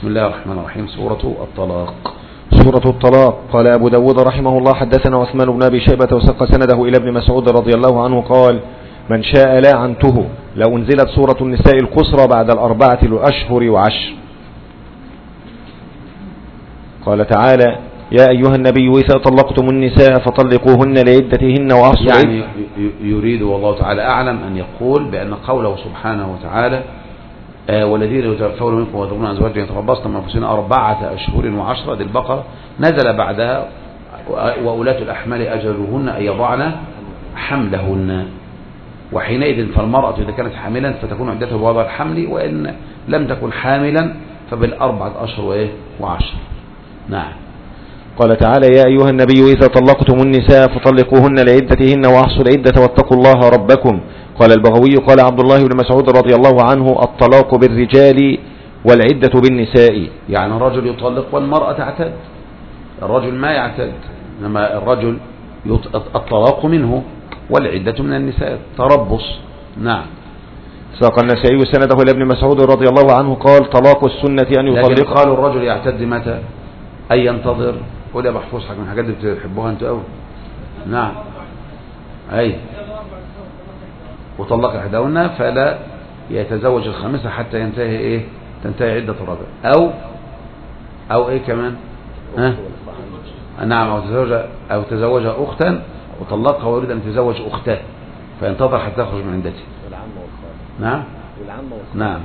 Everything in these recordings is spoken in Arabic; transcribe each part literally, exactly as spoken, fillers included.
بسم الله الرحمن الرحيم. سورة الطلاق. سورة الطلاق. قال أبو داود رحمه الله حدثنا عثمان بن أبي شيبة وسق سنده إلى ابن مسعود رضي الله عنه قال من شاء لاعنته لو انزلت سورة النساء القصرى بعد الأربعة الأشهر وعشر. قال تعالى يا أيها النبي إذا طلقتم النساء فطلقوهن لعدتهن وأحصوا. يعني يريد والله تعالى أعلم أن يقول بأن قوله سبحانه وتعالى آه والذين يتوفون منكم ويذرون أزواجا يتربصن بأنفسهن أربعة أشهر وعشرة، دي البقرة، نزل بعدها وأولاة الأحمال أجلهن أن يضعن حملهن، وحينئذ فالمرأة إذا كانت حاملا فتكون عدتها بوضع الحمل، وإن لم تكن حاملا فبالأربعة أشهر وعشر. نعم. قال تعالى يا أيها النبي إذا طلقتم النساء فطلقوهن لعدتهن وأحصوا العدة واتقوا الله ربكم. قال البغوي قال عبد الله بن مسعود رضي الله عنه الطلاق بالرجال والعدة بالنساء. يعني الرجل يطلق والمرأة تعتد، الرجل ما يعتد، إنما الرجل الطلاق منه والعدة من النساء تربص. نعم. ساق النسائي سنده إلى ابن مسعود رضي الله عنه قال طلاق السنة أن يطلق. لكن قالوا الرجل يعتد متى؟ أي ينتظر. قول يا محفوظ حاجة من الحاجات دي بتحبوها أنتوا قوي. نعم. أي وطلق إحداهن فلا يتزوج الخامسة حتى ينتهي إيه؟ تنتهي عدة الرابع، أو أو إيه كمان؟ ها؟ نعم. أو تزوج أو تزوج أختا وطلقها ويريد أن يتزوج أخته فينتظر حتى يخرج من عدته. نعم. نعم.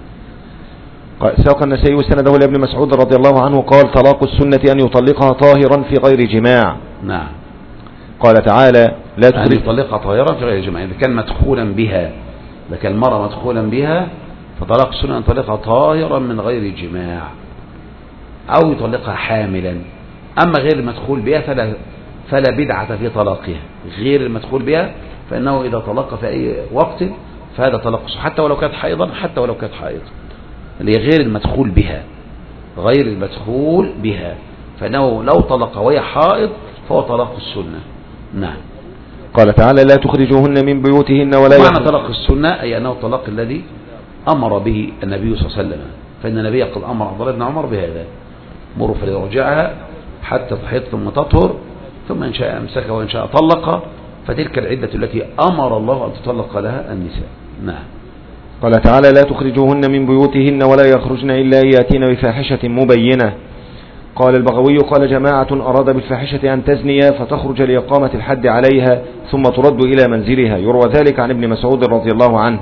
ساق النسائي سنده لابن مسعود رضي الله عنه قال طلاق السنة أن يطلقها طاهرا في غير جماع. نعم. قال تعالى لا أن يطلقها طاهرا في غير جماع، إذا كان مدخولا بها، إذا كان المرأة مدخولا بها فطلاق السنة أن يطلقها طاهرا من غير جماع، أو يطلقها حاملا. أما غير المدخول بها فلا فلا بدعة في طلاقها. غير المدخول بها فإنه إذا طلق في أي وقت فهذا طلاق حتى ولو كانت حائضا، حتى ولو كانت حائضا، اللي غير المدخول بها، غير المدخول بها، فإنه لو طلق وهي حائض فهو طلاق السنة. نعم. قال تعالى لا تخرجوهن من بيوتهن ولا معنى طلاق السنة أي أنه الطلاق الذي أمر به النبي صلى الله عليه وسلم، فإن النبي قد أمر عبد الله بن عمر بهذا: مروا فليرجعها حتى تحيض ثم تطهر، ثم إن شاء أمسكها وإن شاء طلق، فتلك العدة التي أمر الله أن تطلق لها النساء. نعم. قال تعالى لا تخرجوهن من بيوتهن ولا يخرجن إلا يأتين بفاحشة مبينة. قال البغوي قال جماعة أراد بالفاحشة أن تزني فتخرج لإقامة الحد عليها ثم ترد إلى منزلها، يروى ذلك عن ابن مسعود رضي الله عنه.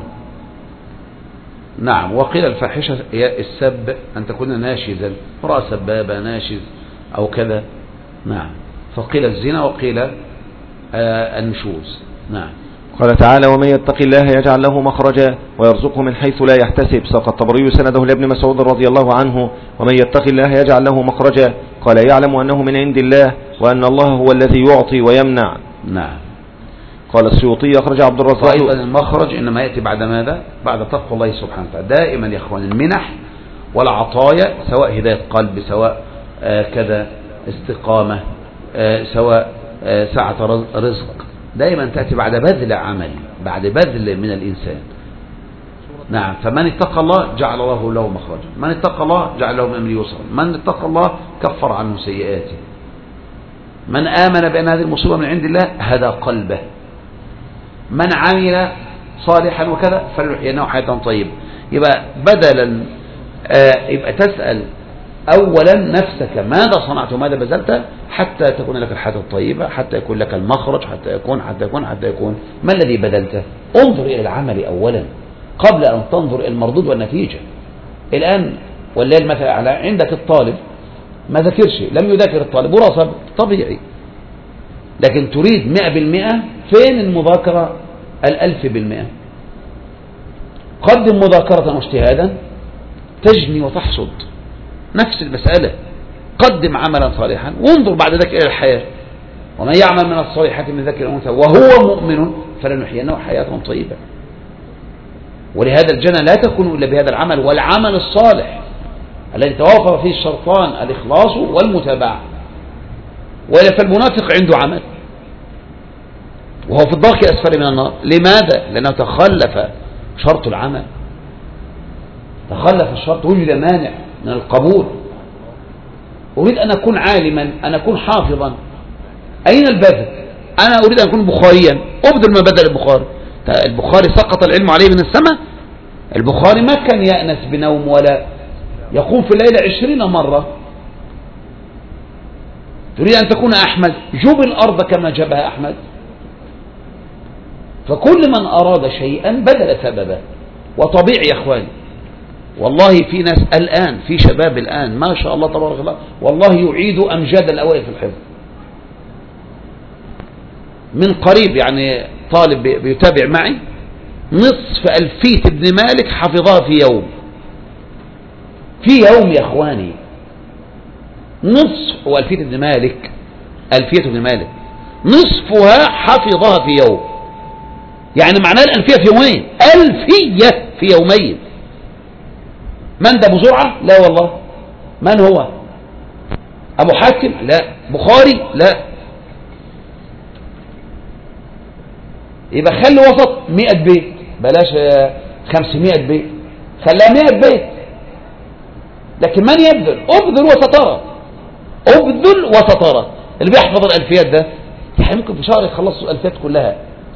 نعم. وقيل الفاحشة هي السب، أن تكون ناشزا، امرأة سبابة ناشز أو كذا. نعم. فقيل الزنا وقيل آه النشوز. نعم. قال تعالى ومن يتق الله يجعل له مخرجا ويرزقه من حيث لا يحتسب. ساق الطبري سنده لابن مسعود رضي الله عنه ومن يتق الله يجعل له مخرجا قال يعلم أنه من عند الله وأن الله هو الذي يعطي ويمنع. نعم. قال السيوطي أخرج عبد الرزاق. وأيضا المخرج إنما يأتي بعد ماذا؟ بعد تقوى الله سبحانه وتعالى. دائما يا إخوان المنح والعطايا سواء هداية قلب، سواء آه كذا استقامة، آه سواء آه سعة رزق، دائما تأتي بعد بذل عمل، بعد بذل من الإنسان. نعم. فمن اتقى الله جعل الله له مخرجا، من اتقى الله جعل له من أمره يسرا، من اتقى الله كفر عنه سيئاته، من آمن بأن هذه المصيبة من عند الله هدى قلبه، من عمل صالحا وكذا فلنحيينه حياة طيبة. يبقى بدلا آه يبقى تسأل أولا نفسك ماذا صنعت وماذا بذلت حتى تكون لك الحياة الطيبة، حتى يكون لك المخرج، حتى يكون حتى يكون حتى يكون ما الذي بذلته. انظر إلى العمل أولا قبل أن تنظر إلى المردود والنتيجة. الآن والليل مثلا على عندك الطالب ما ذاكرش، لم يذاكر الطالب ورصب طبيعي، لكن تريد مئة بالمئة، فين المذاكرة الألف بالمئة؟ قدم مذاكرة واجتهادا تجني وتحصد، نفس المسألة. قدم عملا صالحا وانظر بعد ذلك إلى الحياة. ومن يعمل من الصالحات من ذكر أو أنثى وهو مؤمن فلنحيينه حياة طيبة. ولهذا الجنة لا تكون إلا بهذا العمل، والعمل الصالح الذي توافر فيه الشرطان الإخلاص والمتابعة. وإلا فالمنافق عنده عمل وهو في الضرك أسفل من النار. لماذا؟ لأنه تخلف شرط العمل، تخلف الشرط، وجد مانع من القبول. أريد أن أكون عالما، أن أكون حافظا، أين البذل؟ أنا أريد أن أكون بخاريا، أبذل ما بدل البخاري. البخاري سقط العلم عليه من السماء. البخاري ما كان يأنس بنوم ولا يقوم في الليلة عشرين مرة. تريد أن تكون أحمد، جب الأرض كما جبها أحمد. فكل من أراد شيئا بذل سببه. وطبيعي يا أخواني، والله في ناس الآن، في شباب الآن ما شاء الله تبارك الله، والله يعيد أمجاد الأوائل في الحفظ. من قريب يعني طالب بيتابع معي، نصف ألفية ابن مالك حفظها في يوم. في يوم يا أخواني، نصف ألفية ابن مالك، ألفية ابن مالك نصفها حفظها في يوم. يعني معناه الألفية في يومين، ألفية في يومين. من ده أبو زرعة؟ لا والله. من هو؟ أبو حاتم؟ لا. بخاري؟ لا. يبقى خلي وسط مئة بيت، بلاش خمسمائة بيت، خليها مئة بيت. لكن من يبذل؟ أبذل وسترى، أبذل وسترى. اللي بيحفظ الألفيات ده يعني ممكن في شهر يخلصوا الألفيات كلها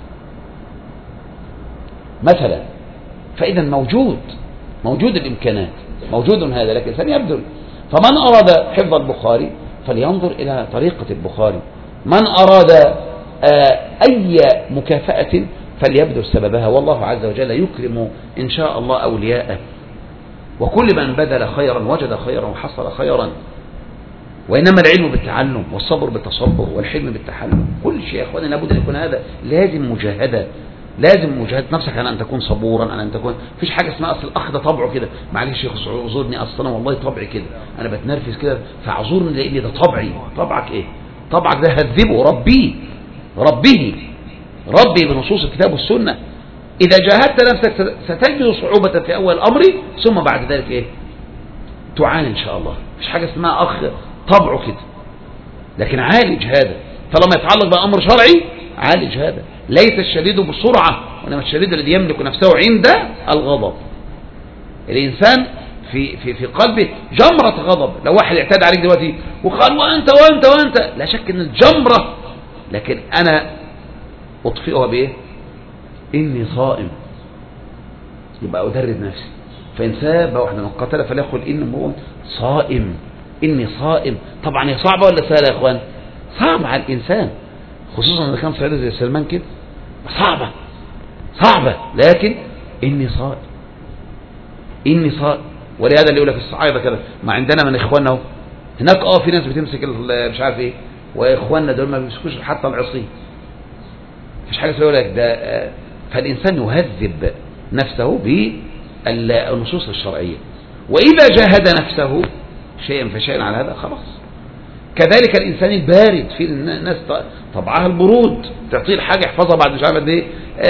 مثلا. فإذا موجود موجود الإمكانات، موجود هذا، لكن الإنسان يبذل. فمن أراد حفظ البخاري فلينظر إلى طريقة البخاري. من أراد أي مكافأة فليبذل سببها، والله عز وجل يكرم إن شاء الله أولياءه. وكل من بذل خيرا وجد خيرا وحصل خيرا. وإنما العلم بالتعلم، والصبر بالتصبر، والحلم بالتحلم. كل شيء يا أخواني لابد أن يكون هذا. لازم مجاهدة، لازم مجاهدة نفسك على أن تكون صبورا، على أن تكون فيش حاجة اسمها أصل الأخ ده طبعه كده. معلش يا أخي اعذرني، أصلا والله طبعي كده، أنا بتنرفز كده فاعذرني لأن ده طبعي. طبعك إيه؟ طبعك ده هذبه، ربيه ربيه ربي بنصوص الكتاب والسنة. إذا جاهدت نفسك ستجد صعوبة في أول الأمر، ثم بعد ذلك إيه؟ تعاني إن شاء الله. مش حاجة اسمها أخ طبعه كده، لكن عالج هذا. طالما يتعلق بأمر شرعي عالج هذا. ليس الشديد بسرعة، وإنما الشديد الذي يملك نفسه عند الغضب. الإنسان في في في قلبه جمرة غضب. لو واحد اعتدى عليك دلوقتي وقال وأنت وأنت وأنت، لا شك إن الجمرة، لكن أنا أطفئها بإيه؟ إني صائم. يبقى أدرب نفسي. فإن ساب واحد من قتل فليقل إني صائم، إني صائم. طبعا هي صعبة ولا سهلة يا إخوان؟ صعبة على الإنسان، خصوصا إذا كان صعيدي زي سلمان كده، صعبة صعبة، لكن إني صائم إني صائم. ولهذا اللي يقول لك الصعايدة كده، ما عندنا من إخواننا هناك اه في ناس بتمسك مش عارف إيه، وإخواننا دول ما بيمسكوش حتى العصي. مفيش حاجة يقول لك ده. فالإنسان يهذب نفسه بالنصوص الشرعية، وإذا جاهد نفسه شيئا فشيئا على هذا خلاص. كذلك الإنسان البارد، في الناس طبعها البرود، تعطيه الحاجة يحفظها بعد مش عارف ايه،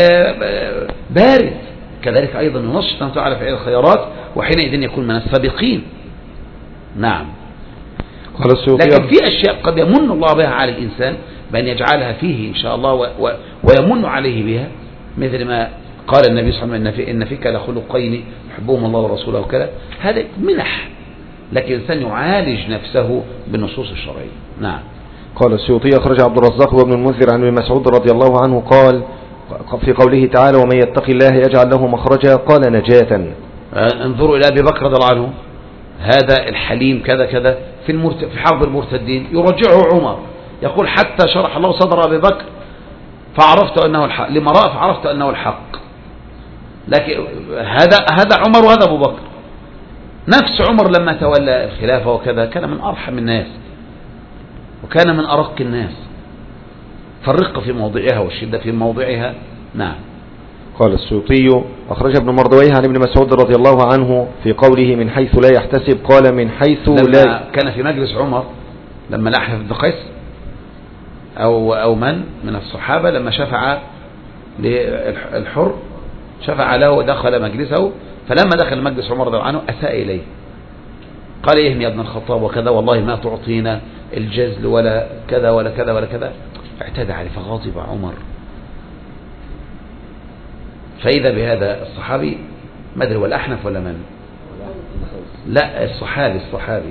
بارد. كذلك أيضا ينشط نفسه على فعل الخيرات، وحينئذ يكون من السابقين. نعم. لكن في أشياء قد يمن الله بها على الإنسان بأن يجعلها فيه إن شاء الله و و ويمن عليه بها، مثل ما قال النبي صلى الله عليه وسلم إن فيك لخلقين يحبهم الله ورسوله وكذا. هذا منح، لكن الإنسان يعالج نفسه بالنصوص الشرعية. نعم. قال السيوطي أخرج عبد الرزاق وابن المنذر عن ابن مسعود رضي الله عنه قال في قوله تعالى ومن يتق الله يجعل له مخرجا قال نجاة. انظروا إلى أبي بكر رضي الله عنه، هذا الحليم كذا كذا في المرت... في حرب المرتدين، يرجعه عمر يقول حتى شرح الله صدر أبي بكر فعرفت أنه الحق، لما رأى فعرفت أنه الحق. لكن هذا هذا عمر وهذا أبو بكر. نفس عمر لما تولى الخلافة وكذا كان من أرحم الناس وكان من أرق الناس، فالرقة في موضعها والشدة في موضعها. نعم. قال السيوطي أخرج ابن مردويه عن ابن مسعود رضي الله عنه في قوله من حيث لا يحتسب قال من حيث لا. كان في مجلس عمر لما لحف بن قيس أو, أو من من الصحابة لما شفع للحر، شفع له ودخل مجلسه، فلما دخل مجلس عمر رضي الله عنه أساء إليه، قال إيه يا ابن الخطاب وكذا، والله ما تعطينا الجزل ولا كذا ولا كذا ولا كذا. اعتدى عليه فغاضب عمر. فإذا بهذا الصحابي ما أدري ولا أحنف ولا من لا الصحابي الصحابي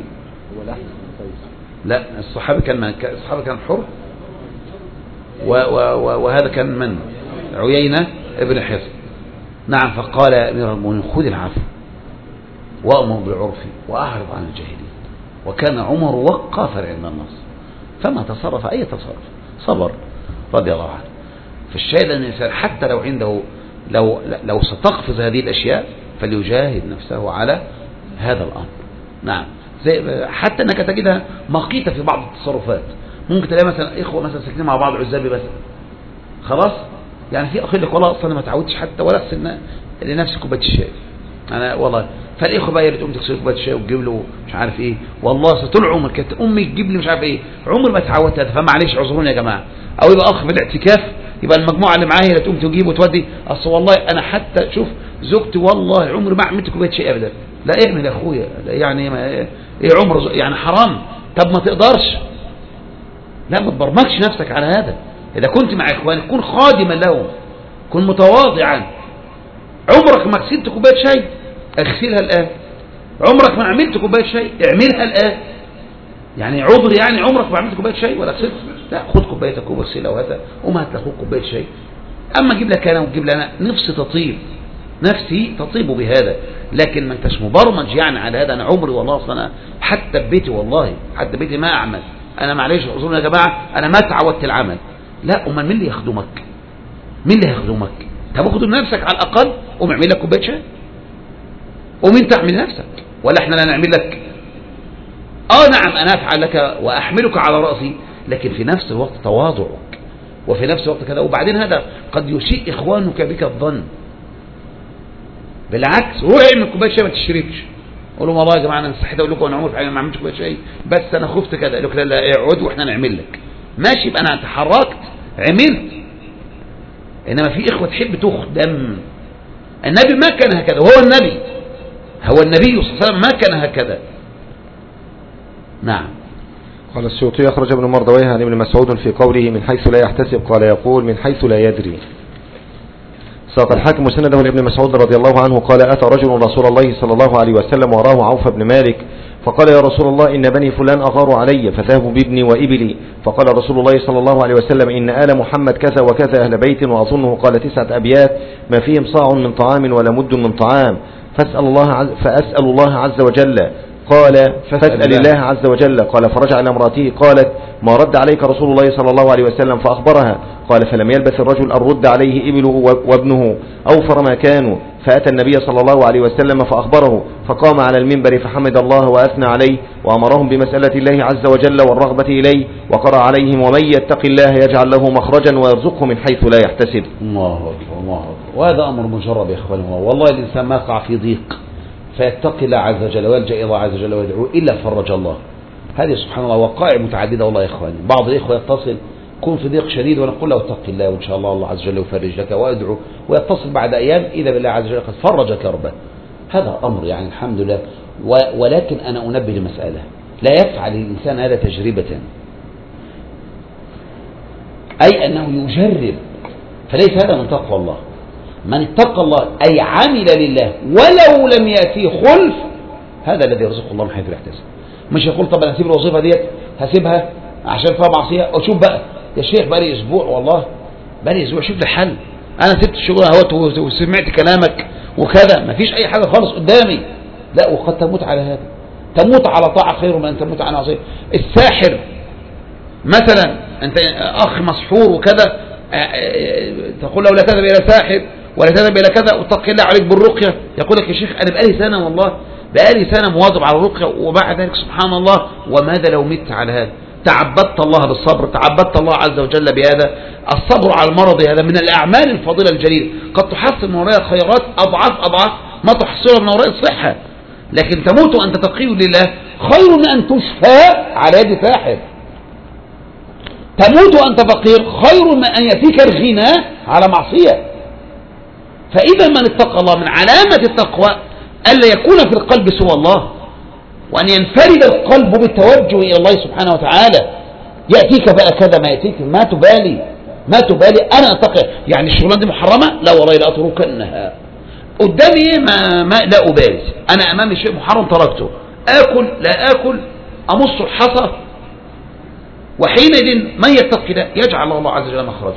لا الصحابي كان من الصحابي كان حر وهذا كان من عيينة ابن حصن. نعم. فقال يا أمير المؤمنين خذ العفو وأمر بالعرف وأعرض عن الجاهلين. وكان عمر وقافا عند النص فما تصرف أي تصرف، صبر رضي الله عنه. فالشاهد أن الإنسان حتى لو عنده لو لو ستقفز هذه الأشياء فليجاهد نفسه على هذا الأمر. نعم. زي حتى أنك تجدها مقيتة في بعض التصرفات. ممكن تلاقي مثلا إخوة مثلا ساكنين مع بعض عزابي بس خلاص، يعني في أخ لك والله أصلا أنا ما تعودتش حتى ولا أغسل لنفسي كوباية الشاي أنا والله. فالإخوة بقى تقوم تغسل كوباية الشاي وتجيب له مش عارف إيه، والله طول عمر كانت أمي تجيب لي مش عارف إيه، عمر ما تعودت هذا. فمعليش اعذروني يا جماعة. أو يبقى أخ في الاعتكاف يبقى المجموعة اللي معايا تقوم تجيب وتودي. أصل والله أنا حتى شوف زوجتي والله عمري ما عملت كوباية شاي أبدا. لا اعمل يا أخويا، يعني ما إيه عمر يعني حرام. طب ما تقدرش، لا ما تبرمجش نفسك على هذا. إذا كنت مع إخوانك كن خادما لهم، كن متواضعا. عمرك ما غسلت كوباية شاي اغسلها الآن. عمرك ما عملت كوباية شاي اعملها الآن. يعني عذر يعني عمرك ما عملت كوباية شاي ولا غسلت؟ لا خد كوبايتك وغسلها وهذا قوم هات لاخوك كوباية شاي. أما أجيب لك أنا وتجيب لي أنا نفسي تطيب، نفسي تطيب بهذا، لكن ما انتش مبرمج يعني على هذا. أنا عمري والله أصلا حتى ببيتي والله حتى ببيتي ما أعمل. أنا معلش اعذروني يا جماعة أنا ما تعودت العمل. لا أمال مين اللي يخدمك؟ مين اللي هيخدمك؟ طب اخدم نفسك على الأقل قوم اعمل لك كوباية شاي. قوم انت اعمل نفسك ولا احنا لا نعمل لك؟ اه نعم انا افعل لك واحملك على رأسي، لكن في نفس الوقت تواضعك وفي نفس الوقت كذا. وبعدين هذا قد يسيء اخوانك بك الظن. بالعكس روح اعمل كوباية شاي ما تشربش. قول لهم والله يا جماعه انا نصحيت اقول لكم انا عمري فعلا ما عملتش كوباية شاي بس انا خفت كذا. قال لك لا لا اقعد واحنا نعمل لك. ماشي يبقى انا تحركت عملت. انما في اخوه تحب تخدم. النبي ما كان هكذا، وهو النبي هو النبي صلى الله عليه وسلم ما كان هكذا. نعم. قال السيوطي أخرج ابن مردويه عن ابن مسعود في قوله من حيث لا يحتسب قال يقول من حيث لا يدري. ساق الحاكم سنده لابن مسعود رضي الله عنه قال أتى رجل رسول الله صلى الله عليه وسلم وراه عوف بن مالك فقال يا رسول الله إن بني فلان أغاروا علي فذهبوا بابني وإبلي. فقال رسول الله صلى الله عليه وسلم إن آل محمد كذا وكذا أهل بيت، وأظنه قال تسعة أبيات ما فيهم صاع من طعام ولا مد من طعام. فاسأل الله عز فأسأل الله عز وجل. قال فاسأل الله عز وجل. قال فرجع إلى امرأته قالت ما رد عليك رسول الله صلى الله عليه وسلم فأخبرها. قال فلم يلبث الرجل أن رد عليه ابنه وابنه أوفر ما كانوا. فأتى النبي صلى الله عليه وسلم فأخبره فقام على المنبر فحمد الله وأثنى عليه وأمرهم بمسألة الله عز وجل والرغبة إليه وقرأ عليهم ومن يتق الله يجعل له مخرجا ويرزقه من حيث لا يحتسب. الله أكبر الله أكبر. وهذا أمر مجرب يا إخواني. والله الإنسان ما يقع في ضيق فيتقي الله عز وجل ويلجأ إلى الله عز وجل ويدعوه إلا فرج الله. هذه سبحان الله وقائع متعددة والله يا إخواني. بعض الإخوة يتصل كن في ضيق شديد ونقول له اتق الله وإن شاء الله الله عز وجل يفرج لك وادعو، ويتصل بعد أيام إذا بالله عز وجل قد فرج كربه. هذا أمر يعني الحمد لله. ولكن أنا أنبه لمسألة لا يفعل الإنسان هذا تجربة، أي أنه يجرب، فليس هذا من تقوى الله. من اتقى الله أي عمل لله ولو لم يأتيه خلف هذا الذي يرزقه الله من حيث لا يحتسب. مش يقول طب أنا هسيب الوظيفة ديت هسيبها عشان فيها معصية وشوف بقى يا شيخ بقى لي أسبوع والله بقى لي أسبوع شوف لي حل، أنا سبت الشغل اهوت وسمعت كلامك وكذا ما فيش أي حاجة خالص قدامي. لا وقد تموت على هذا، تموت على طاعة خير من أن تموت على معصية. الساحر مثلا أنت أخ مسحور وكذا تقول له لا تذهب إلى ساحر ولا تذهب إلى كذا واتق الله عليك بالرقية، يقول لك يا شيخ أنا بقالي سنة والله بقالي سنة مواظب على الرقية وبعد ذلك سبحان الله وماذا لو مت على هذا؟ تعبدت الله بالصبر، تعبدت الله عز وجل بهذا. الصبر على المرض هذا من الأعمال الفضيلة الجليلة، قد تحصل من وراء الخيرات أضعاف أضعاف ما تحصلها من وراء الصحة، لكن تموت وأنت تقي لله خير من أن تشفى على يد ساحر. تموت وأنت فقير خير من أن يأتيك الغنى على معصية. فإذا من اتقى الله من علامة التقوى ألا يكون في القلب سوى الله، وأن ينفرد القلب بالتوجه إلى الله سبحانه وتعالى. يأتيك بقى كذا ما يأتيك ما تبالي ما تبالي أنا أتقي. يعني الشغلانة دي محرمة لا والله لا أتركنها، قدامي ايه ما, ما لا أبالي، أنا أمامي شيء محرم تركته، آكل لا آكل، أمص الحصى، وحينئذ من يتقي ده يجعل الله عز وجل مخرجا.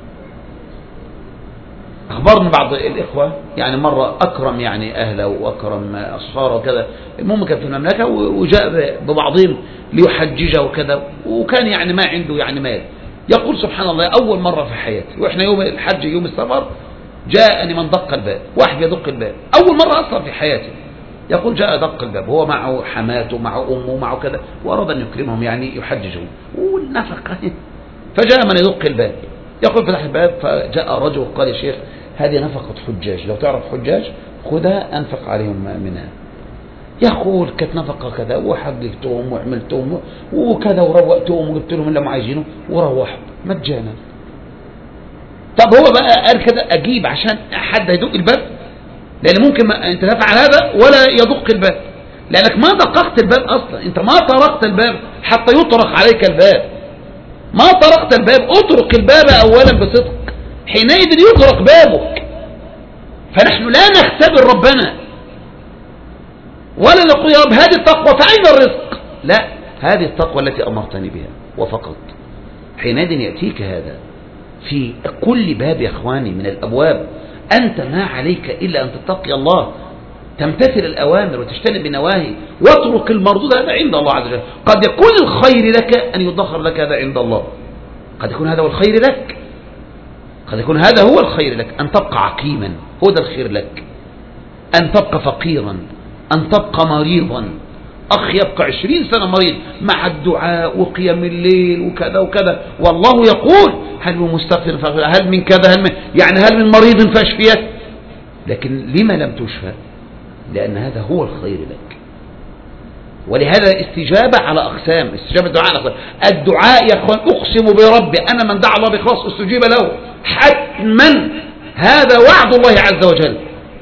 أخبرني بعض الإخوة يعني مرة أكرم يعني أهله وأكرم أصهاره وكذا، المهم كان في المملكة وجاء ببعضهم ليحججه وكذا، وكان يعني ما عنده يعني مال، يقول سبحان الله أول مرة في حياتي وإحنا يوم الحج يوم السفر جاءني من دق الباب، واحد يدق الباب أول مرة أصلا في حياتي، يقول جاء دق الباب هو معه حماته معه أمه معه كذا، وأراد أن يكرمهم يعني يحججهم والنفقة، فجاء من يدق الباب يقول فتح الباب، فجاء رجل قال يا شيخ هذه نفقة حجاج، لو تعرف حجاج خذها أنفق عليهم منها. يقول كانت نفقة كذا وحججتهم وعملتهم وكذا وروقتهم وجبت لهم اللي هم عايزينه وروحوا مجانا. طب هو بقى قال كده أجيب عشان حد يدق الباب؟ لأن ممكن ما أنت تفعل هذا ولا يدق الباب، لأنك ما دققت الباب أصلا، أنت ما طرقت الباب حتى يطرق عليك الباب، ما طرقت الباب، أطرق الباب أولا بصدق، حينئذ يطرق بابك. فنحن لا نختبر ربنا ولا نقول يا رب هذه التقوى فأين الرزق، لا، هذه التقوى التي أمرتني بها وفقط. حينئذ يأتيك هذا في كل باب يا أخواني من الأبواب، أنت ما عليك إلا أن تتقي الله، تمتثل الأوامر وتجتنب النواهي واترك المردود، هذا عند الله عز وجل. قد يكون الخير لك أن يدخر لك هذا عند الله، قد يكون هذا هو الخير لك، قد يكون هذا هو الخير لك، أن تبقى عقيما هو ده الخير لك، أن تبقى فقيرا، أن تبقى مريضا. أخ يبقى عشرين سنة مريض مع الدعاء وقيام الليل وكذا وكذا، والله يقول هل من مستغفر، هل من كذا، هل من يعني هل من مريض فاشفيك، لكن لما لم تشفى؟ لأن هذا هو الخير لك. ولهذا الاستجابة على أقسام، استجابة الدعاء على أقسام. الدعاء يا أخوان أقسم بربي أنا من دعا الله بإخلاص استجيب له حتما، هذا وعد الله عز وجل،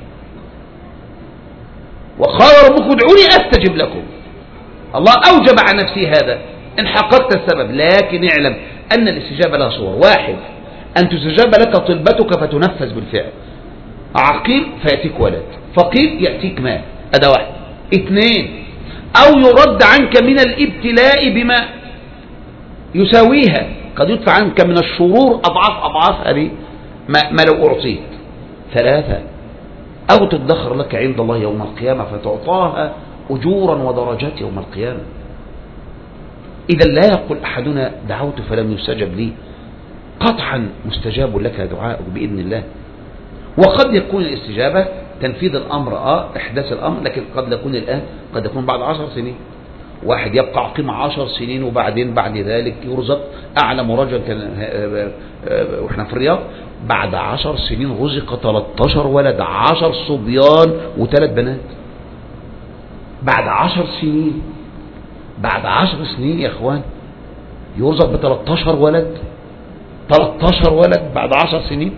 وقال ربكم ادعوني أستجب لكم. الله أوجب عن نفسه هذا إن حققت السبب، لكن اعلم أن الاستجابة لها صور. واحد، أن تستجاب لك طلبتك فتنفذ بالفعل، عقيم فيأتيك ولد، فقير يأتيك مال، هذا واحد. اثنين، أو يرد عنك من الابتلاء بما يساويها، قد يدفع عنك من الشرور أضعاف أضعاف هذه ما, ما لو أعطيت. ثلاثة، أو تدخر لك عند الله يوم القيامة فتعطاها أجورا ودرجات يوم القيامة. إذا لا يقول أحدنا دعوت فلم يستجب لي، قطعا مستجاب لك دعاء بإذن الله. وقد يكون الاستجابة تنفيذ الأمر، آه إحداث الأمر، لكن قد يكون الآن، قد يكون بعد عشر سنين. واحد يبقى عقيم عشر سنين وبعدين بعد ذلك يرزق. أعلم رجل كان وإحنا في الرياض بعد عشر سنين رزق ثلاثة عشر ولد، عشر صبيان وثلاث بنات، بعد عشر سنين. بعد عشر سنين يا اخوان يرزق ب ثلاثة عشر ولد، ثلاثة عشر ولد بعد عشر سنين.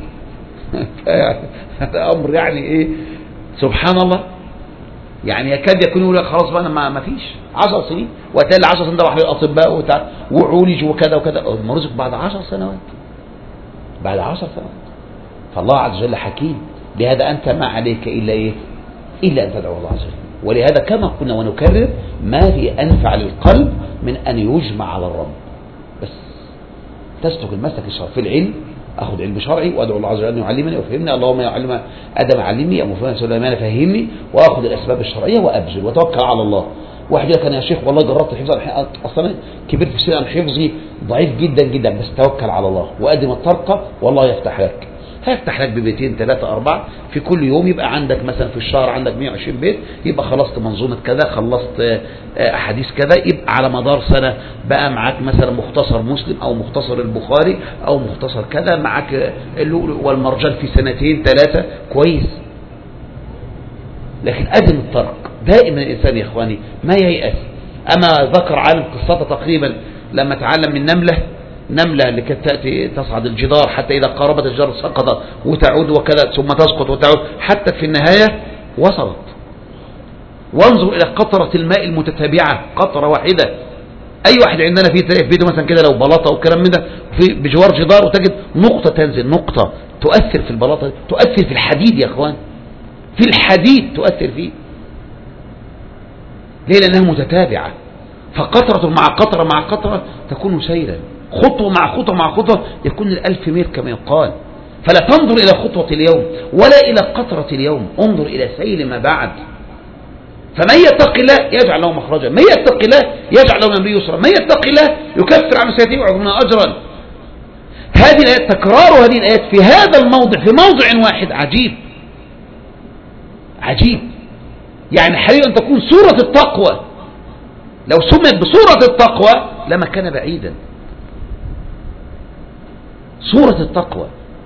هذا امر يعني ايه سبحان الله، يعني يكاد يكون يقول لك خلاص بقى ما ما فيش عشر سنين، وتالي عشر سنين ده راح للاطباء وعولج وكذا وكذا، مرزق بعد عشر سنوات، بعد عشر سنوات. فالله عز وجل حكيم، لهذا أنت ما عليك إلا إيه؟ إلا أن تدعو الله عز وجل. ولهذا كما قلنا ونكرر، ما في أنفع للقلب من أن يجمع على الرب، بس تسلك المسلك الشرعي في العلم، أخذ علم شرعي وأدعو الله عز وجل أن يعلمني ويفهمني، اللهم يا علم آدم علمني، يا مفهم سليمان فهمني، وأخذ الأسباب الشرعية وأبذل وتوكل على الله. واحد يقول لك أنا يا شيخ والله جربت الحفظ، أصلا كبرت في سن حفظي ضعيف جدا جدا، بس توكل على الله وأدم الطرقة والله يفتح لك، هيفتح لك ببيتين ثلاثة أربعة في كل يوم، يبقى عندك مثلا في الشهر عندك مئة وعشرين بيت، يبقى خلصت منظومة كذا، خلصت أحاديث كذا، يبقى على مدار سنة بقى معاك مثلا مختصر مسلم أو مختصر البخاري أو مختصر كذا، معاك اللؤلؤ والمرجان في سنتين ثلاثة، كويس. لكن أدم الطرق دائما الإنسان يا إخواني ما ييأس. أما ذكر عالم قصته تقريبا لما تعلم من نملة، نملة اللي كانت تأتي تصعد الجدار حتى إذا قاربت الجدار سقطت وتعود وكذا ثم تسقط وتعود حتى في النهاية وصلت. وانظر إلى قطرة الماء المتتابعة، قطرة واحدة. أي واحد عندنا في بيته مثلا كده لو بلاطة أو كلام من ده في بجوار جدار وتجد نقطة تنزل، نقطة تؤثر في البلاطة، تؤثر في الحديد يا أخوان، في الحديد تؤثر فيه. ليه؟ لأنها متتابعة، فقطرة مع قطرة مع قطرة تكون سيلا، خطوة مع خطوة مع خطوة يكون الألف ميل كما يقال. فلا تنظر إلى خطوة اليوم ولا إلى قطرة اليوم، انظر إلى سيل ما بعد. فمن يتق الله يجعل له مخرجا، من يتق الله يجعل له من أمره يسرا، من يتق الله يكفر عن سيئاته ويعظم له أجرا. هذه الآيات، تكرار هذه الآيات في هذا الموضع، في موضع واحد، عجيب عجيب. يعني حري أن تكون سورة التقوى، لو سميت بسورة التقوى لما كان بعيدا. سورة التقوى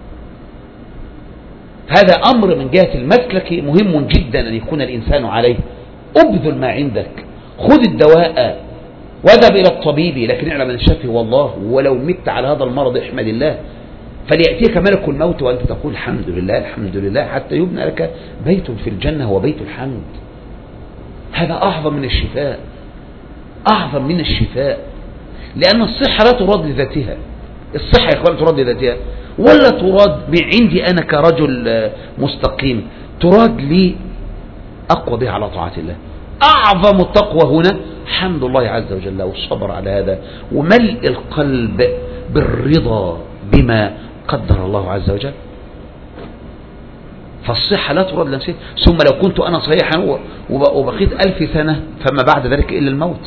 هذا أمر من جهة المسلك مهم جدا أن يكون الإنسان عليه. أبذل ما عندك، خذ الدواء واذهب إلى الطبيب، لكن اعلم أن الشافي هو الله، ولو مت على هذا المرض احمد الله، فليأتيك ملك الموت وأنت تقول الحمد لله الحمد لله، حتى يبنى لك بيت في الجنة هو بيت الحمد. هذا أعظم من الشفاء، أعظم من الشفاء. لأن الصحة لا تراد لذاتها، الصحة يا إخوان تراد لذاتها، ولا تراد من عندي أنا كرجل مستقيم، تراد لي أقوى بها على طاعة الله. أعظم التقوى هنا حمد الله عز وجل والصبر على هذا، وملء القلب بالرضا بما قدر الله عز وجل. فالصحة لا تراد لنفسها. ثم لو كنت أنا صحيحا وبقيت ألف سنة فما بعد ذلك إلا الموت،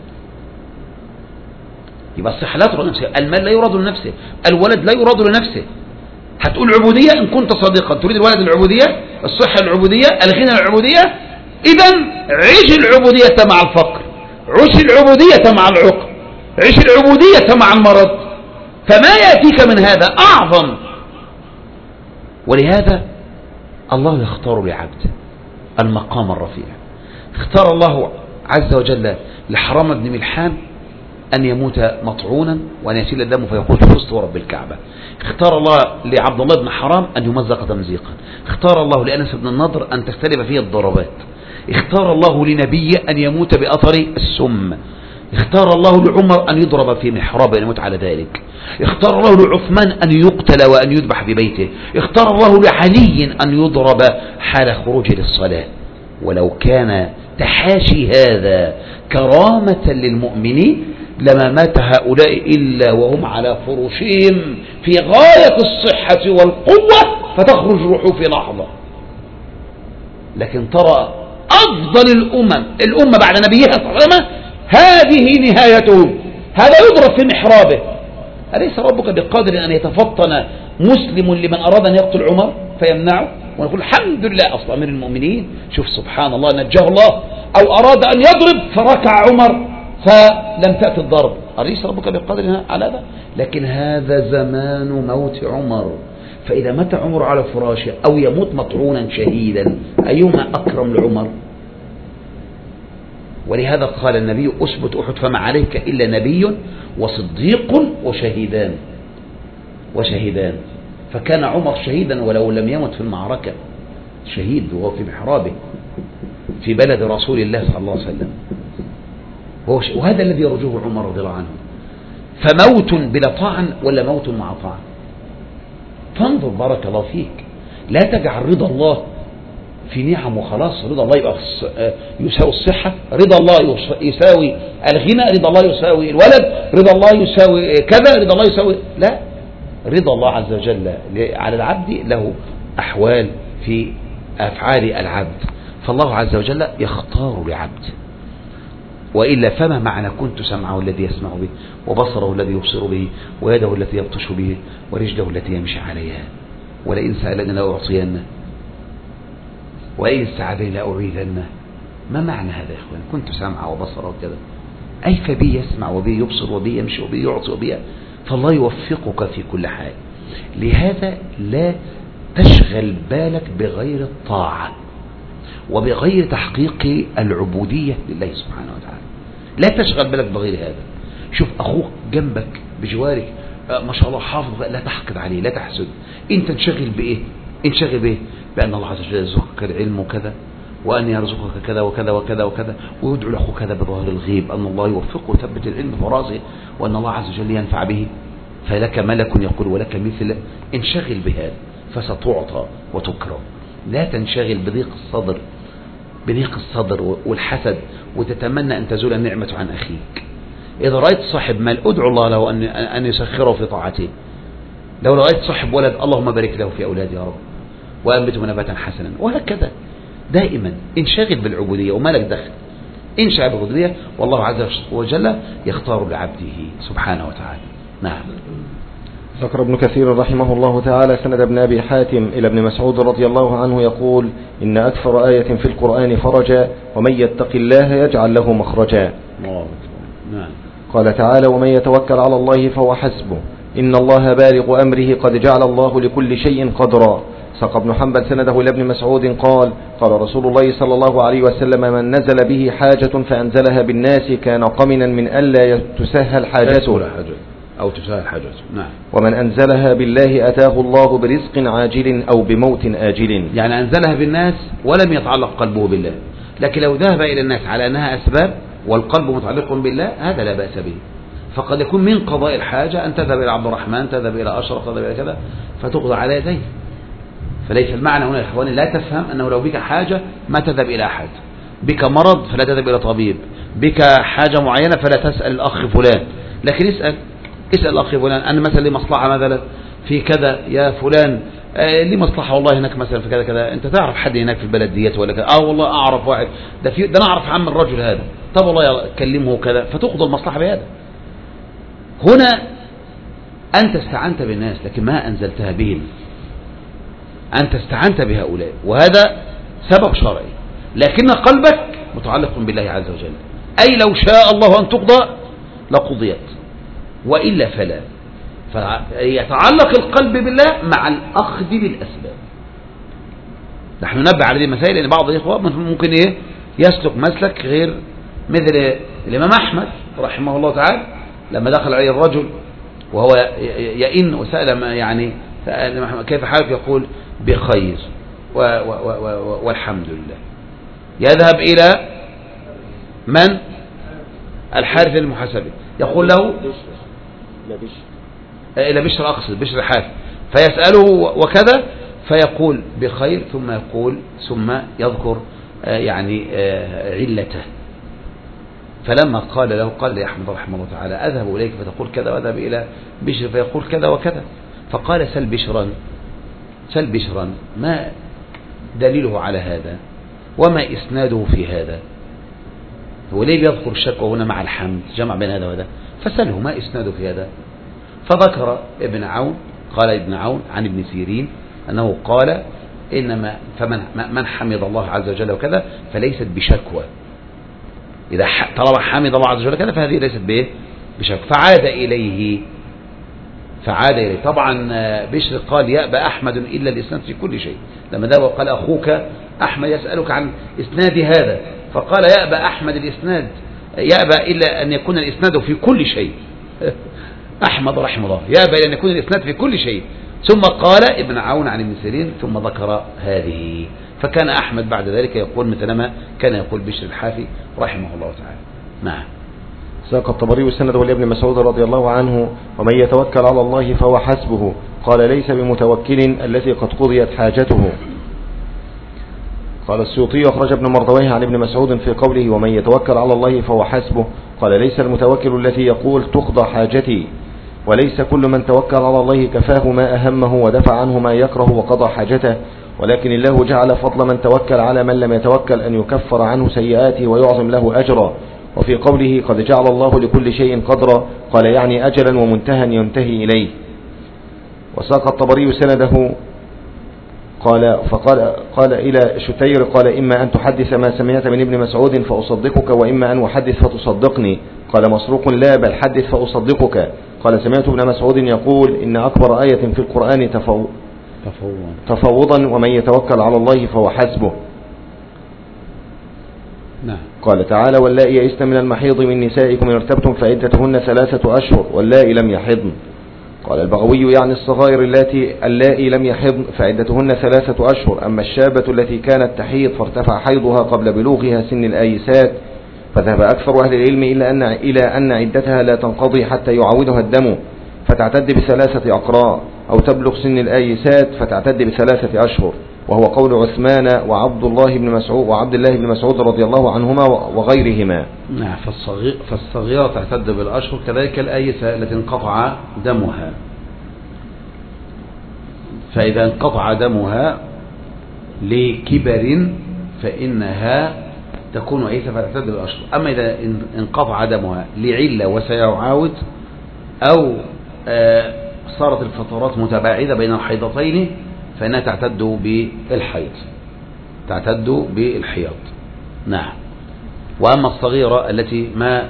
يبقى الصحة لا تراد لنفسه، المال لا يراد لنفسه، الولد لا يراد لنفسه. هتقول عبودية إن كنت صادقا، تريد الولد العبودية، الصحة العبودية، الغنى العبودية، إذا عيش العبودية مع الفقر، عيش العبودية مع العقر، عيش العبودية مع المرض، فما يأتيك من هذا أعظم. ولهذا الله يختار لعبده المقام الرفيع. اختار الله عز وجل لحرام بن ملحان أن يموت مطعونا وأن يسيل الدم فيقول فزت ورب الكعبة. اختار الله لعبد الله بن حرام أن يمزق تمزيقا. اختار الله لأنس بن النضر أن تختلف فيه الضربات. اختار الله لنبي أن يموت بأثر السم. اختار الله لعمر أن يضرب في محراب أن يموت على ذلك. اختار الله لعثمان أن يقتل وأن يذبح في بيته. اختار الله لعلي أن يضرب حال خروجه للصلاة. ولو كان تحاشي هذا كرامة للمؤمنين لما مات هؤلاء إلا وهم على فرشهم في غاية الصحة والقوة فتخرج روحه في لحظة. لكن ترى أفضل الأمم الأمة بعد نبيها صلى الله عليه وسلم هذه نهايتهم، هذا يضرب في محرابه. أليس ربك بقادر أن يتفطن مسلم لمن أراد أن يقتل عمر فيمنعه ونقول الحمد لله أصلا أمير المؤمنين، شوف سبحان الله نجاه الله، أو أراد أن يضرب فركع عمر فلم تأتي الضرب، أليس ربك بقادر على هذا؟ لكن هذا زمان موت عمر، فإذا مات عمر على فراشه أو يموت مطعونا شهيدا أيهما أكرم لعمر؟ ولهذا قال النبي أثبت أحد فما عليك إلا نبي وصديق وشهيدان وشهيدان فكان عمر شهيدا ولو لم يمت في المعركة، شهيد وهو في محرابه في بلد رسول الله صلى الله عليه وسلم، وهذا الذي يرجوه عمر رضي الله عنه. فموت بلا طعن ولا موت مع طعن؟ فانظر بارك الله فيك، لا تجعل رضا الله في نعم وخلاص، رضا الله يبقى يساوي الصحة، رضا الله يساوي الغنى، رضا الله يساوي الولد، رضا الله يساوي كذا، رضا الله يساوي لا، رضا الله عز وجل على العبد له أحوال في أفعال العبد، فالله عز وجل يختار لعبد. وإلا فما معنى كنت سمعه الذي يسمع به وبصره الذي يبصر به ويده التي يبطش به ورجله التي يمشي عليها، ولئن سألني لأعطينه وإن استعاذني لأعيذنه. ما معنى هذا يا إخوان؟ كنت سمعه وبصره وكذا، أي فبي يسمع وبي يبصر وبي يمشي وبي يعطي وبي، فالله يوفقك في كل حال. لهذا لا تشغل بالك بغير الطاعة وبغير تحقيق العبودية لله سبحانه وتعالى، لا تشغل بالك بغير هذا. شوف أخوك جنبك بجوارك ما شاء الله حافظ، لا تحقد عليه لا تحسد، انت انشغل بإيه؟ انشغل بإيه؟ بأن الله عز وجل يرزقك العلم وكذا، وأن يرزقك كذا وكذا وكذا وكذا، ويدعو لأخوك كذا بظاهر الغيب أن الله يوفقه ويثبت العلم في راسه وأن الله عز وجل ينفع به، فلك ملك يقول ولك مثل. انشغل بهذا فستعطى وتكرم. لا تنشغل بضيق الصدر بضيق الصدر والحسد وتتمنى أن تزول النعمة عن أخيك. إذا رأيت صاحب مال ادعو الله له أن أن يسخره في طاعته. لو رأيت صاحب ولد اللهم بارك له في أولاده يا رب وأنبته نباتا حسنا. وهكذا دائما انشغل بالعبودية وما لك دخل، انشغل بالعبودية والله عز وجل يختار لعبده سبحانه وتعالى. نعم. ذكر ابن كثير رحمه الله تعالى سند ابن أبي حاتم إلى ابن مسعود رضي الله عنه يقول: إن أكثر آية في القرآن فرجا ومن يتق الله يجعل له مخرجا. نعم. قال تعالى: ومن يتوكل على الله فهو حسبه إن الله بالغ أمره قد جعل الله لكل شيء قدرا. ساق ابن حنبل سنده إلى ابن مسعود قال: قال رسول الله صلى الله عليه وسلم: من نزل به حاجة فأنزلها بالناس كان قمنا من ألا تسهل حاجته أو تسهل حاجته. نعم. ومن أنزلها بالله أتاه الله برزق عاجل أو بموت آجل. يعني أنزلها بالناس ولم يتعلق قلبه بالله، لكن لو ذهب إلى الناس على أنها أسباب والقلب متعلق بالله هذا لا بأس به. فقد يكون من قضاء الحاجة أن تذهب إلى عبد الرحمن، تذهب إلى أشرف، تذهب إلى كذا فتقضى على يديه. فليس المعنى هنا يا إخواني لا تفهم أنه لو بك حاجة ما تذهب إلى أحد، بك مرض فلا تذهب إلى طبيب، بك حاجة معينة فلا تسأل الأخ فلان، لكن اسأل اسأل الأخ فلان أنا مثلا لي مصلحة مثلا في كذا يا فلان، آه لي مصلحة والله هناك مثلا في كذا كذا، أنت تعرف حد هناك في البلد ديت ولا كذا؟ آه والله أعرف واحد، ده في ده أنا أعرف عم الرجل هذا، طب والله كلمه كذا، فتقضى المصلحة بهذا. هنا أنت استعنت بالناس لكن ما أنزلتها بهم، أنت استعنت بهؤلاء وهذا سبب شرعي، لكن قلبك متعلق بالله عز وجل. أي لو شاء الله أن تقضى لقضيت وإلا فلا. فيتعلق القلب بالله مع الأخذ بالأسباب. نحن ننبه على هذه المسائل لأن بعض الإخوة ممكن إيه يسلك مسلك غير مثل الإمام أحمد رحمه الله تعالى لما دخل عليه الرجل وهو يئن وسأل يعني كيف حالك يقول بخير و و و والحمد لله. يذهب إلى من؟ الحارث المحاسبي يقول له إلى بشر أقصد بشر الحارث فيسأله وكذا فيقول بخير ثم يقول ثم يذكر يعني علته. فلما قال له قال لي أحمد رحمه الله تعالى أذهب إليك فتقول كذا وأذهب إلى بشر فيقول كذا وكذا. فقال سل بشرا سل بشرا ما دليله على هذا وما إسناده في هذا، هو ليه بيذكر الشك هنا مع الحمد جمع بين هذا وهذا؟ فسأله ما إسناده في هذا. فذكر ابن عون قال ابن عون عن ابن سيرين أنه قال إنما فمن من حمد الله عز وجل وكذا فليست بشكوى، إذا طلب حمد الله عز وجل كذا فهذه ليست به بشكوى. فعاد إليه فعاد إليه طبعا بشر قال يأبى أحمد إلا الإسناد في كل شيء. لما ذهب وقال أخوك أحمد يسألك عن إسناد هذا فقال يأبى أحمد الإسناد يأبى إلا أن يكون الإسناد في كل شيء. أحمد رحمه الله يأبى إلا أن يكون الإسناد في كل شيء. ثم قال ابن عون عن ابن سيرين ثم ذكر هذه. فكان أحمد بعد ذلك يقول مثلما كان يقول بشر الحافي رحمه الله تعالى. نعم. ساق الطبري سنده لابن مسعود رضي الله عنه ومن يتوكل على الله فهو حسبه قال ليس بمتوكل الذي قد قضيت حاجته. قال السيوطي أخرج ابن مردويه عن ابن مسعود في قوله ومن يتوكل على الله فهو حسبه قال ليس المتوكل الذي يقول تقضى حاجتي، وليس كل من توكل على الله كفاه ما أهمه ودفع عنه ما يكره وقضى حاجته، ولكن الله جعل فضل من توكل على من لم يتوكل أن يكفر عنه سيئاته ويعظم له أجرا. وفي قوله قد جعل الله لكل شيء قدرا قال يعني أجلا ومنتهى ينتهي إليه. وساق الطبري سنده قال فقال قال إلى شتير قال إما أن تحدث ما سمعت من ابن مسعود فأصدقك وإما أن أحدث فتصدقني. قال مسروق لا بل حدث فأصدقك. قال سمعت ابن مسعود يقول إن أكبر آية في القرآن تفو تفوضا ومن يتوكل على الله فهو حسبه. نعم. قال تعالى واللائي يئسن من المحيض من نسائكم إن ارتبتم فعدتهن ثلاثة أشهر واللائي لم يحضن. قال البغوي يعني الصغائر اللاتي اللائي لم يحضن فعدتهن ثلاثة أشهر، أما الشابة التي كانت تحيض فارتفع حيضها قبل بلوغها سن الآيسات فذهب أكثر أهل العلم إلى أن إلى أن عدتها لا تنقضي حتى يعودها الدم فتعتد بثلاثة أقراء، أو تبلغ سن الآيسات فتعتد بثلاثة أشهر. وهو قول عثمان وعبد الله بن مسعود وعبد الله بن مسعود رضي الله عنهما وغيرهما. نعم. فالصغير فالصغيرة تعتد بالأشهر، كذلك الآيسة التي انقطع دمها، فإذا انقطع دمها لكبر فإنها تكون آيسة فتعتد بالأشهر. أما إذا انقطع دمها لعلة وسيعاود، أو صارت الفترات متباعدة بين الحيضتين، فإنها تعتد بالحيض، تعتد بالحيض. نعم. وأما الصغيرة التي ما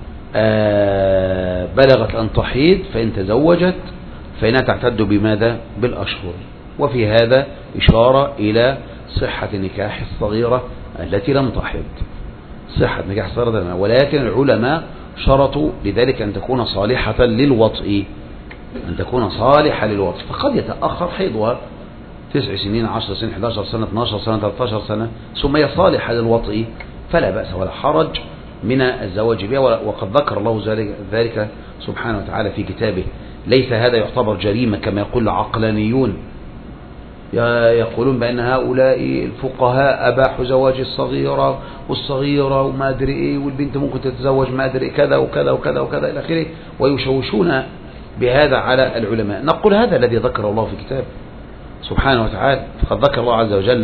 بلغت أن تحيض فإن تزوجت فإنها تعتد بماذا؟ بالأشهر. وفي هذا إشارة إلى صحة نكاح الصغيرة التي لم تحض، صحة نكاح الصغيرة، ولكن العلماء شرطوا لذلك أن تكون صالحة للوطء، أن تكون صالحة للوطء، فقد يتأخر حيضها تسع سنين، عشر سنين، إحدى عشرة سنة، اثنتا عشرة سنة، ثلاثة عشر سنة، ثم هي صالحة للوطء، فلا بأس ولا حرج من الزواج بها. وقد ذكر الله ذلك سبحانه وتعالى في كتابه. ليس هذا يعتبر جريمة كما يقول العقلانيون، يقولون بأن هؤلاء الفقهاء أباحوا زواج الصغيرة والصغيرة وما أدري إيه، والبنت ممكن تتزوج ما أدري كذا وكذا وكذا وكذا إلى آخره، ويشوشون بهذا على العلماء. نقول هذا الذي ذكر الله في كتابه سبحانه وتعالى. فقد ذكر الله عز وجل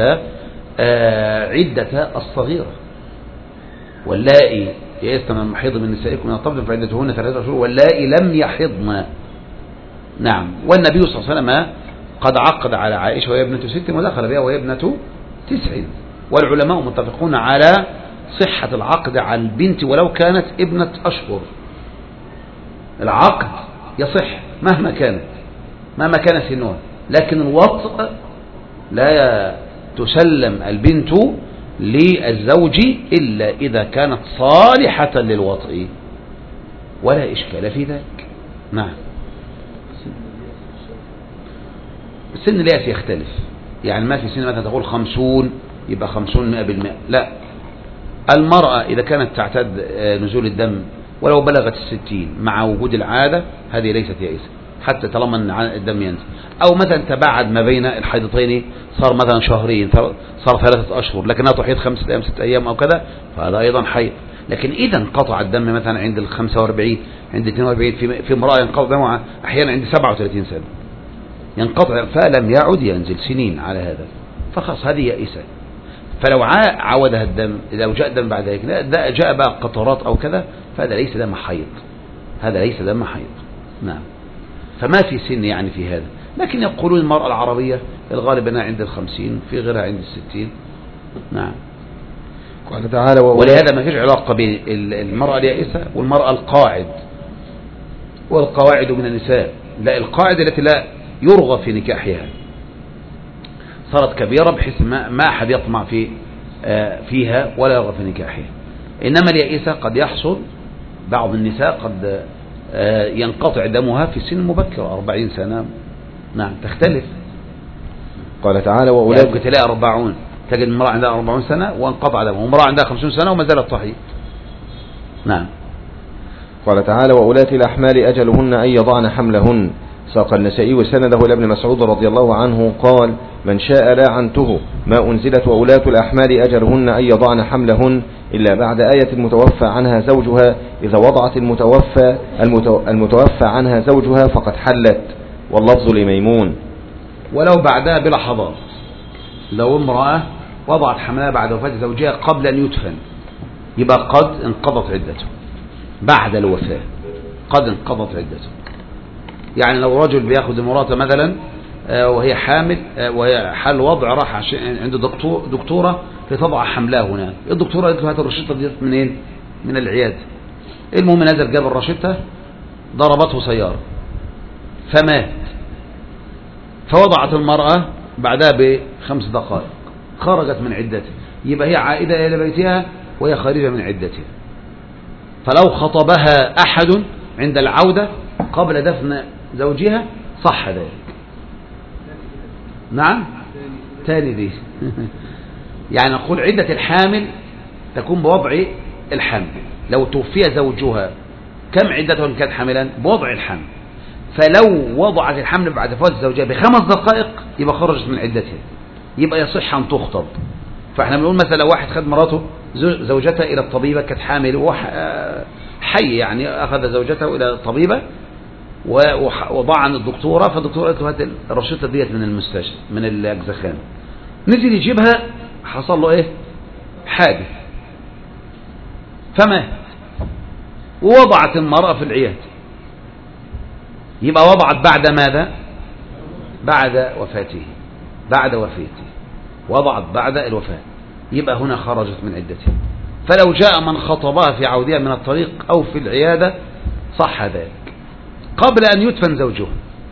عدة الصغيرة، واللائي يئسن من المحيض من نسائكم من الطفل فعدتهن ثلاثة أشهر واللائي لم يحضن. نعم. والنبي صلى الله عليه وسلم قد عقد على عائشة وهي ابنة ست ودخل بها وهي ابنة تسع، والعلماء متفقون على صحة العقد على البنت ولو كانت ابنة أشهر. العقد يصح مهما كانت، مهما كان سنها، لكن الوطء لا تسلم البنت للزوج إلا إذا كانت صالحة للوطء، ولا إشكال في ذلك. نعم. سن الياس يختلف، يعني ما في سن مثلا تقول خمسون يبقى خمسون مئة بالمئة، لا. المرأة إذا كانت تعتد نزول الدم ولو بلغت الستين مع وجود العادة هذه ليست يائسة حتى طالما أن الدم ينزل، أو مثلا تباعد ما بين الحيضتين صار مثلا شهرين، صار ثلاثة أشهر لكنها تحيض خمسة أيام ستة أيام أو كذا، فهذا أيضا حيض. لكن إذا انقطع الدم مثلا عند ال خمسة وأربعين، عند اثنين وأربعين، في في امرأة ينقطع دمها أحيانا عند سبعة وثلاثين سنة ينقطع فلم يعد ينزل سنين على هذا، فخلاص هذه يائسة. فلو عاودها الدم، لو جاء الدم بعد ذلك جاء بقى قطرات أو كذا، فهذا ليس دم حيض، هذا ليس دم حيض. نعم. فما في سن يعني في هذا. لكن يقولون المرأة العربية الغالب أنها عند الخمسين، في غيرها عند الستين. نعم. قال تعالى ولهذا ما فيش علاقة بين المرأة اليائسة والمرأة القاعد والقواعد من النساء، لا، القاعدة التي لا يرغب في نكاحها، صارت كبيرة بحيث ما, ما أحد يطمع في فيها ولا يرغب في نكاحها. إنما اليائسة قد يحصل بعض النساء قد ينقطع دمها في سن مبكر أربعين سنة. نعم. تختلف. قال تعالى وأولاد يعني ممكن تلاقي أربعون، تجد امرأة عندها أربعون سنة وانقطع دمها، وامرأة عندها خمسون سنة وما زالت تحيض. نعم. قال تعالى وأولات الأحمال أجلهن أن يضعن حملهن. ساق النسائي وسنده إلى ابن مسعود رضي الله عنه قال من شاء لاعنته ما أنزلت وأولات الأحمال أجلهن أن يضعن حملهن إلا بعد آية المتوفى عنها زوجها، إذا وضعت المتوفى المتوفى عنها زوجها فقد حلت، واللفظ لميمون. ولو بعدها بلحظات، لو امرأة وضعت حملها بعد وفاة زوجها قبل أن يدفن يبقى قد انقضت عدته بعد الوفاة، قد انقضت عدته. يعني لو رجل بياخذ امراته مثلا وهي حامل وهي حال وضع، راح عند دكتور دكتورة لتضع حملها هنا، الدكتورة قالت له هات الرشدة دي منين؟ من العيادة. المهم نزل جاب الرشدة، ضربته سيارة فمات، فوضعت المرأة بعدها بخمس دقائق خرجت من عدتها، يبقى هي عائدة إلى بيتها وهي خارجة من عدتها. فلو خطبها أحد عند العودة قبل دفن زوجها صح ذلك. نعم. تاني دي يعني نقول عدة الحامل تكون بوضع الحمل، لو توفي زوجها كم عدتها كانت حاملا؟ بوضع الحمل. فلو وضعت الحمل بعد فوات زوجها بخمس دقائق يبقى خرجت من عدتها، يبقى يصح أن تخطب. فاحنا بنقول مثلا لو واحد خد مراته زوجته إلى الطبيبة كانت حامل وهو حي يعني أخذ زوجته إلى الطبيبة وضع عن الدكتورة، فالدكتورة قالت له هات الرشيطة ديت من المستشفى من الأجزخان، نزل يجيبها حصل له إيه حادث فمات، ووضعت المرأة في العيادة، يبقى وضعت بعد ماذا؟ بعد وفاته، بعد وفاته وضعت بعد الوفاة، يبقى هنا خرجت من عدتها. فلو جاء من خطبها في عودها من الطريق أو في العيادة صح ذلك قبل أن يدفن زوجها،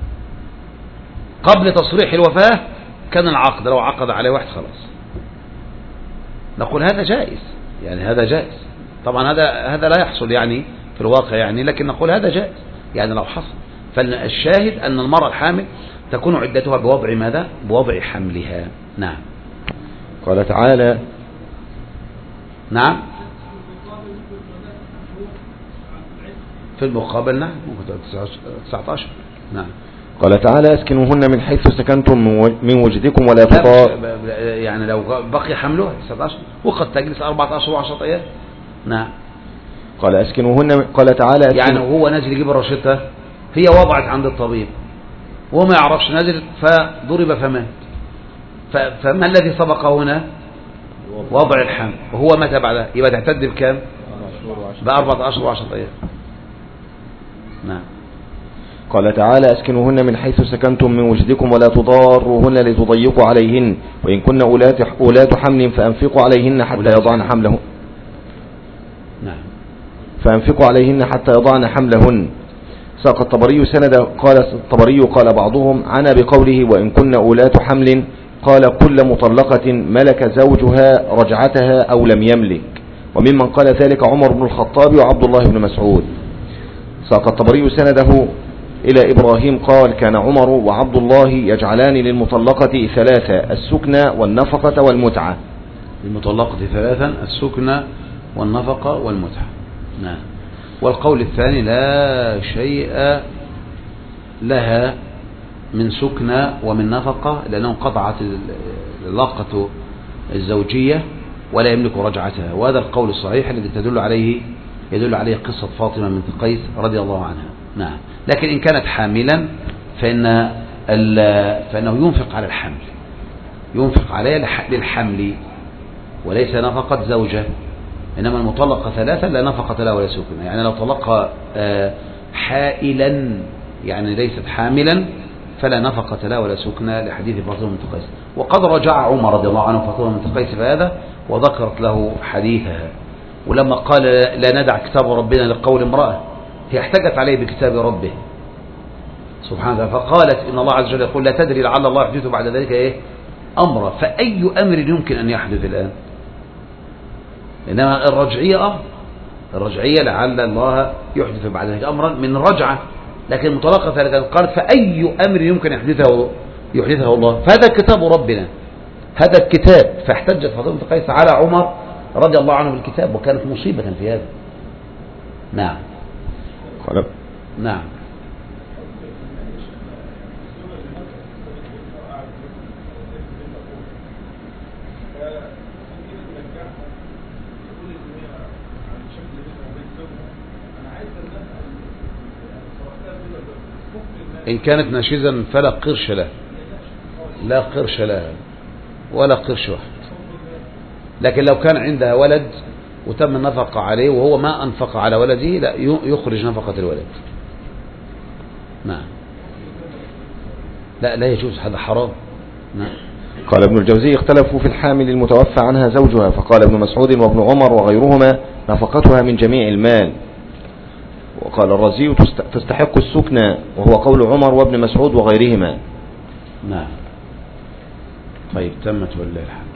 قبل تصريح الوفاة كان العقد، لو عقد عليه واحد خلاص نقول هذا جائز، يعني هذا جائز. طبعا هذا هذا لا يحصل يعني في الواقع يعني، لكن نقول هذا جائز يعني لو حصل. فالشاهد أن المرأة الحامل تكون عدتها بوضع ماذا؟ بوضع حملها. نعم. قال تعالى نعم في المقابل نعم ممكن تسعة عشر. نعم. قال تعالى اسكنوهن من حيث سكنتم من وجدكم ولا تضار، يعني لو بقي حملها تسعة عشر وقد تجلس أربعة عشر وعشرة أيام. نعم. قال اسكنوهن، قال تعالى يعني هو نازل يجيب الرشيدة، هي وضعت عند الطبيب وهو ما يعرفش، نازل فضرب فمات، فما الذي سبق هنا؟ وضع الحمل، وهو متى بعدها؟ يبقى تعتد بكام؟ بأربعة عشر وعشرة أيام. نعم. قال تعالى اسكنوهن من حيث سكنتم من وجدكم ولا تضاروهن لتضيقوا عليهن وإن كن أولات حمل فأنفقوا عليهن حتى يضعن حملهن. نعم. فأنفقوا عليهن حتى يضعن حملهن. ساق الطبري سند، قال الطبري قال بعضهم عنا بقوله وإن كن أولات حمل قال كل مطلقة ملك زوجها رجعتها أو لم يملك، وممن قال ذلك عمر بن الخطاب وعبد الله بن مسعود. ساق الطبري سنده إلى إبراهيم قال كان عمر وعبد الله يجعلان للمطلقة ثلاثة السكنى والنفقة والمتعة. للمطلقة ثلاثا السكنى والنفقة والمتعة. نعم. والقول الثاني لا شيء لها من سكنى ومن نفقة لأنه قطعت العلاقة الزوجية ولا يملك رجعتها، وهذا القول الصحيح الذي تدل عليه يدل عليه قصة فاطمة بنت قيس رضي الله عنها. نعم. لكن إن كانت حاملا فإن فإنه ينفق على الحمل، ينفق عليها للحمل وليس نفقة زوجة، إنما المطلقة ثلاثا لا نفقة لها ولا سكنى. يعني لو طلقها حائلا يعني ليست حاملا فلا نفقة لها ولا سكنى لحديث فاطمة بنت قيس. وقد رجع عمر رضي الله عنه فاطمة بنت قيس فهذا وذكرت له حديثها، ولما قال لا ندع كتاب ربنا لقول امرأة هي احتجت عليه بكتاب ربه سبحانه وتعالى، فقالت إن الله عز وجل يقول لا تدري لعل الله يحدث بعد ذلك إيه أمرا، فأي أمر يمكن أن يحدث الآن؟ إنما الرجعية الرجعية لعل الله يحدث بعد ذلك أمرا من رجعة، لكن المطلقة ثلاثة قالت فأي أمر يمكن يحدثه يحدثه الله، فهذا كتاب ربنا، هذا الكتاب. فاحتجت فاطمة بنت قيس على عمر رضي الله عنه بالكتاب، وكانت مصيبة في هذا. نعم. قال نعم. إن كانت ناشزا فلا قرش له، لا قرش لها ولا قرش واحد. لكن لو كان عندها ولد وتم النفقة عليه وهو ما أنفق على ولده لا يخرج نفقة الولد. نعم. لا لا يجوز، هذا حرام. نعم. قال ابن الجوزي اختلفوا في الحامل المتوفى عنها زوجها، فقال ابن مسعود وابن عمر وغيرهما نفقتها من جميع المال، وقال الرازي تستحق السكنى وهو قول عمر وابن مسعود وغيرهما. نعم. طيب تمت ولله الحمد.